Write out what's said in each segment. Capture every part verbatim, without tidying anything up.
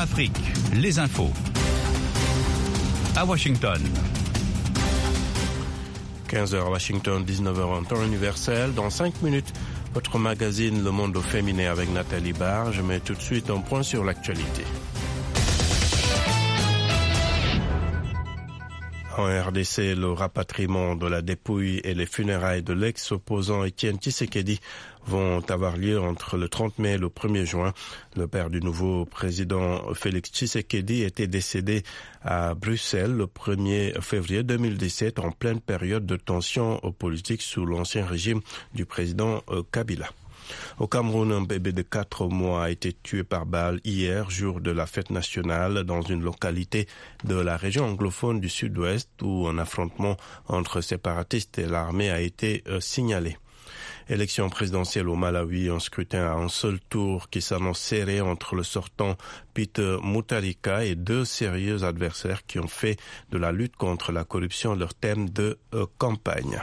Afrique, les infos. À Washington. quinze heures à Washington, dix-neuf heures en temps universel. Dans cinq minutes, votre magazine Le Monde au féminin avec Nathalie Barre. Je mets tout de suite un point sur l'actualité. En R D C, le rapatriement de la dépouille et les funérailles de l'ex-opposant Étienne Tshisekedi vont avoir lieu entre le trente mai et le premier juin. Le père du nouveau président Félix Tshisekedi était décédé à Bruxelles le premier février deux mille dix-sept en pleine période de tension politique sous l'ancien régime du président Kabila. Au Cameroun, un bébé de quatre mois a été tué par balle hier, jour de la fête nationale, dans une localité de la région anglophone du sud-ouest où un affrontement entre séparatistes et l'armée a été euh, signalé. Élection présidentielle au Malawi, un scrutin à un seul tour qui s'annonce serré entre le sortant Peter Mutharika et deux sérieux adversaires qui ont fait de la lutte contre la corruption leur thème de euh, campagne.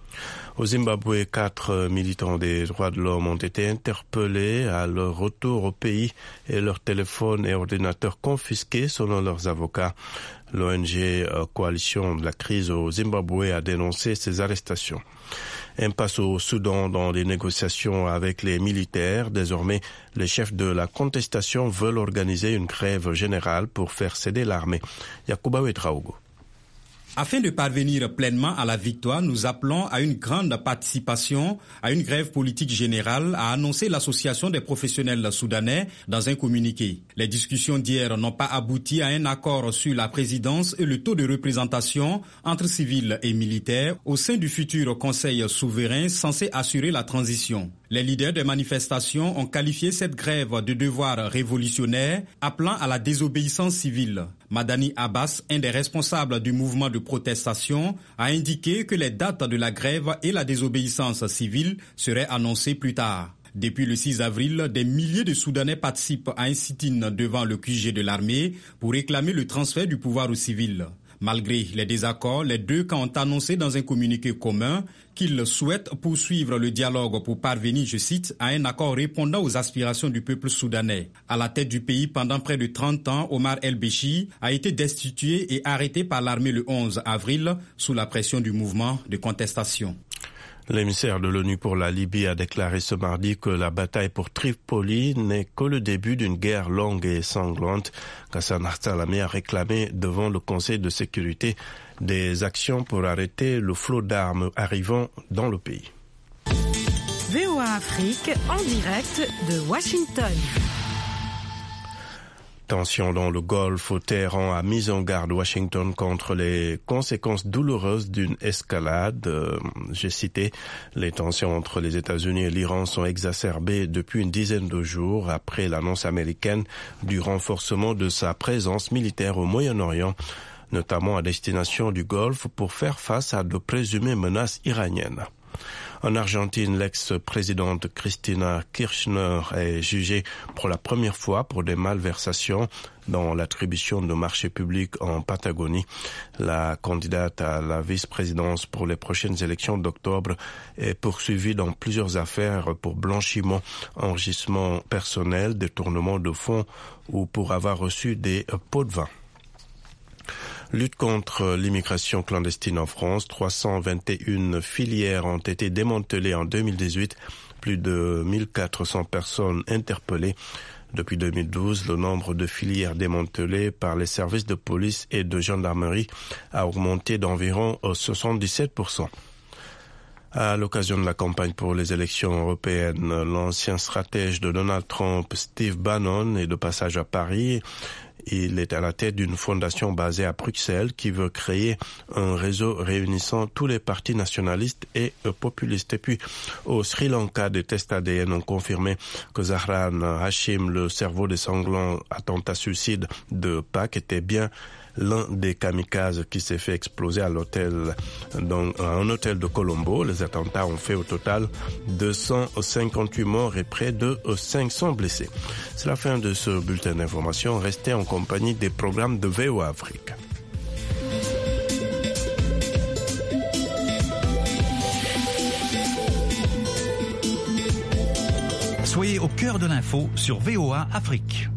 Au Zimbabwe, quatre militants des droits de l'homme ont été interpellés à leur retour au pays et leurs téléphones et ordinateurs confisqués selon leurs avocats. L'O N G Coalition de la crise au Zimbabwe a dénoncé ces arrestations. Impasse au Soudan dans les négociations avec les militaires. Désormais, les chefs de la contestation veulent organiser une grève générale pour faire céder l'armée. Yacouba Ouedraogo. Afin de parvenir pleinement à la victoire, nous appelons à une grande participation à une grève politique générale, a annoncé l'association des professionnels soudanais dans un communiqué. Les discussions d'hier n'ont pas abouti à un accord sur la présidence et le taux de représentation entre civils et militaires au sein du futur Conseil souverain censé assurer la transition. Les leaders des manifestations ont qualifié cette grève de devoir révolutionnaire, appelant à la désobéissance civile. Madani Abbas, un des responsables du mouvement de protestation, a indiqué que les dates de la grève et la désobéissance civile seraient annoncées plus tard. Depuis le six avril, des milliers de Soudanais participent à un sit-in devant le Q G de l'armée pour réclamer le transfert du pouvoir aux civils. Malgré les désaccords, les deux camps ont annoncé dans un communiqué commun qu'ils souhaitent poursuivre le dialogue pour parvenir, je cite, à un accord répondant aux aspirations du peuple soudanais. À la tête du pays pendant près de trente ans, Omar El-Béchi a été destitué et arrêté par l'armée le onze avril sous la pression du mouvement de contestation. L'émissaire de l'ONU pour la Libye a déclaré ce mardi que la bataille pour Tripoli n'est que le début d'une guerre longue et sanglante. Ghassan Salami a réclamé devant le Conseil de sécurité des actions pour arrêter le flot d'armes arrivant dans le pays. V O A Afrique en direct de Washington. Tension dans le Golfe, Téhéran a mis en garde Washington contre les conséquences douloureuses d'une escalade. Euh, j'ai cité, les tensions entre les États-Unis et l'Iran sont exacerbées depuis une dizaine de jours après l'annonce américaine du renforcement de sa présence militaire au Moyen-Orient, notamment à destination du Golfe pour faire face à de présumées menaces iraniennes. En Argentine, l'ex-présidente Cristina Kirchner est jugée pour la première fois pour des malversations dans l'attribution de marchés publics en Patagonie. La candidate à la vice-présidence pour les prochaines élections d'octobre est poursuivie dans plusieurs affaires pour blanchiment, enrichissement personnel, détournement de fonds ou pour avoir reçu des pots de vin. Lutte contre l'immigration clandestine en France. trois cent vingt et une filières ont été démantelées en deux mille dix-huit. Plus de mille quatre cents personnes interpellées. Depuis deux mille douze, le nombre de filières démantelées par les services de police et de gendarmerie a augmenté d'environ soixante-dix-sept pour cent. À l'occasion de la campagne pour les élections européennes, l'ancien stratège de Donald Trump, Steve Bannon, est de passage à Paris. Il est à la tête d'une fondation basée à Bruxelles qui veut créer un réseau réunissant tous les partis nationalistes et populistes. Et puis, au Sri Lanka, des tests A D N ont confirmé que Zahran Hashim, le cerveau des sanglants attentat suicide de Pâques, était bien l'un des kamikazes qui s'est fait exploser à l'hôtel, dans un hôtel de Colombo. Les attentats ont fait au total deux cent cinquante-huit morts et près de cinq cents blessés. C'est la fin de ce bulletin d'information. Restez en compagnie des programmes de V O A Afrique. Soyez au cœur de l'info sur V O A Afrique.